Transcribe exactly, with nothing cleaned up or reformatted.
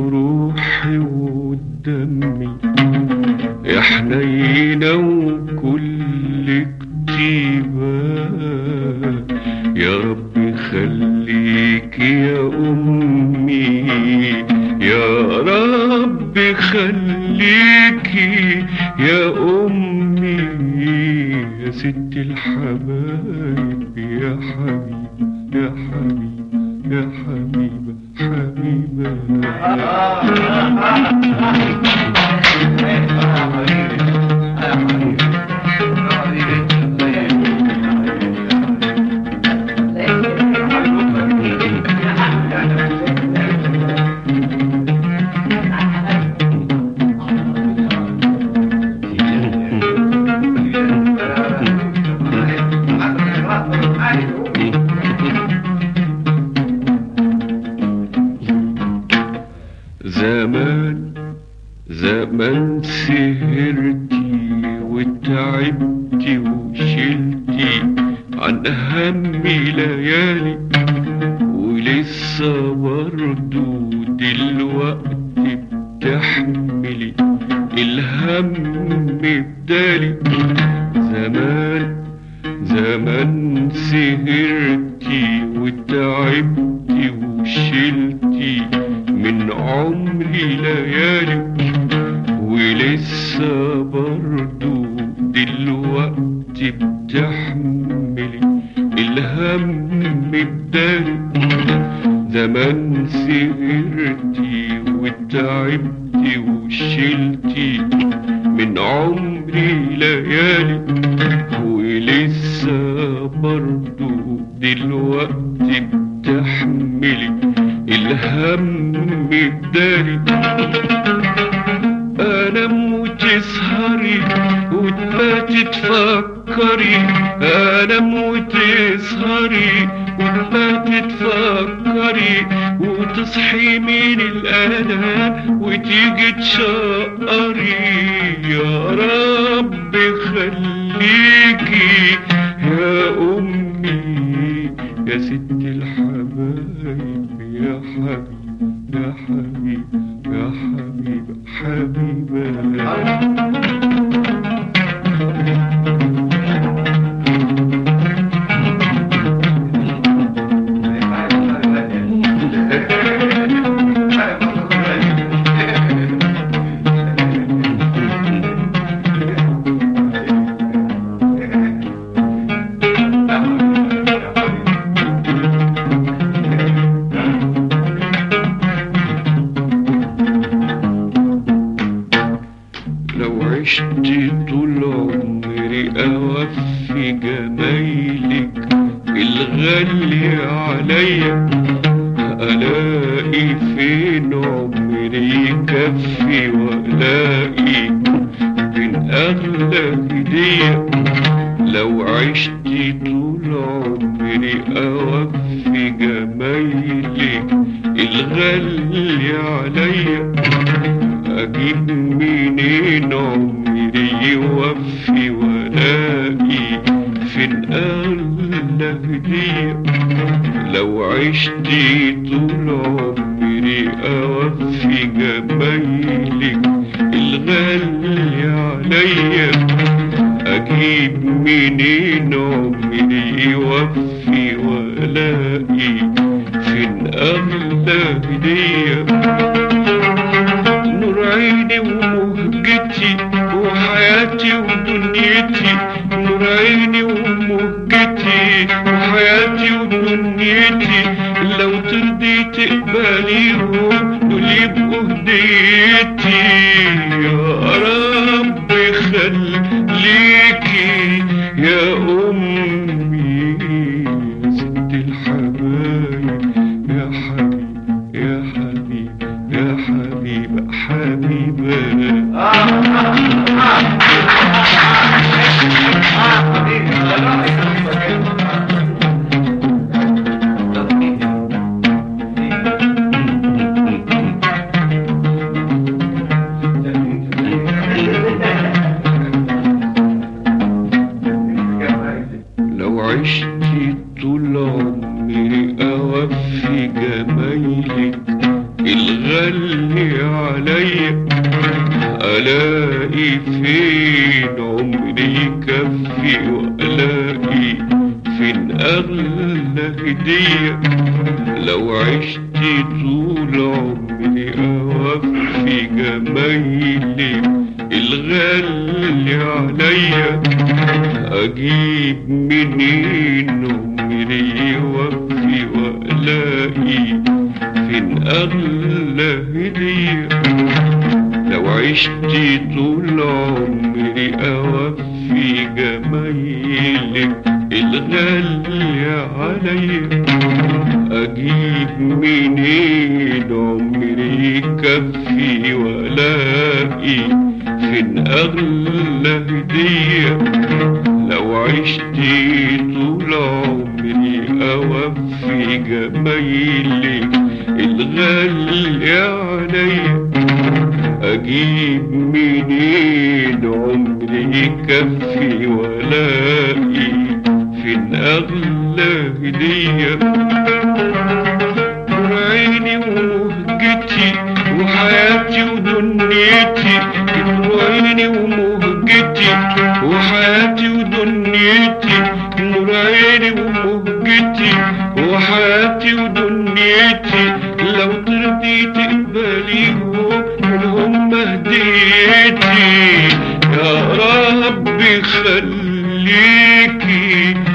روحي ودمي يا حنينة وكل كتيبة، يا رب خليك يا أمي، يا رب خليك يا أمي، يا ست الحبايب يا حبيب يا حبيب يا حبيبة حبيبة زمان زمان سهرتي وتعبتي وشلتي عن همي ليالي، ولسه برضو دلوقتي بتحملي الهم بدالي. زمان زمان سهرتي وتعبتي وشلتي من عمري ليالي، ولسه برضو دلوقتي بتحملي الهم بدالي. زمان سهرتي وتعبتي وشلتي من عمري ليالي، ولسه برضو دلوقتي بتحملي الهم بدالي. انام وتسهري وتباتي تفكري، انام وتسهري وتباتي تفكري، وتصحي من الالام وتيجي تشقري. يا رب خليكي يا امي، يا ست الحبايب يا حبيب يا حبيب يا حبيب حبيبة عشت طول عمري أوفي جمايلك الغالي عليا، ألاقي فين عمري يكفي وألاقي فين أغلى هدية. لو عشت طول عمري أوفي جمايلك الغالي عليا، أجيب منين عمري يوفي ولاقي فين أغلى هدية. لو عشت طول عمري أوفي جمايلك الغالي عليا، أجيب منين عمري يوفي ولاقي فين أغلى هدية. نور عيني ومهجتي وحياتي ودنيتي، نور عيني ومهجتي وحياتي ودنيتي، لو ترضي تقبليهم دول يبقوا هديتي. يا رب خليكي يا أمي، يا ست الحبايب يا حبيب يا حبيب يا حبيبة حبيبة لو عشت طول عمري أوفي جمايلك الغالي الغالي عليا الاقي فين عمري يكفي والاقي فين اغلى هدية لو عشت طول عمري اوفي جمايلي الغالي عليا اجيب منين عمري يوفي والاقي فين اغلى هدية لو عشت طول عمري اوفي جمايلك الغالي عليا اجيب منين عمري يكفي والاقي فين اغلى هدية لو عشت طول عمري اوفي جمايلك الغالي عليا اجيب منين عمري يكفي والاقي فين اغلى هدية نور عيني ومهجتي وحياتي ودنيتي نور عيني ومهجتي وحياتي ودنيتي نور عيني ومهجتي وحياتي ودنيتي لو ترضي تقبليهم منهم هديتي يا رب خليكي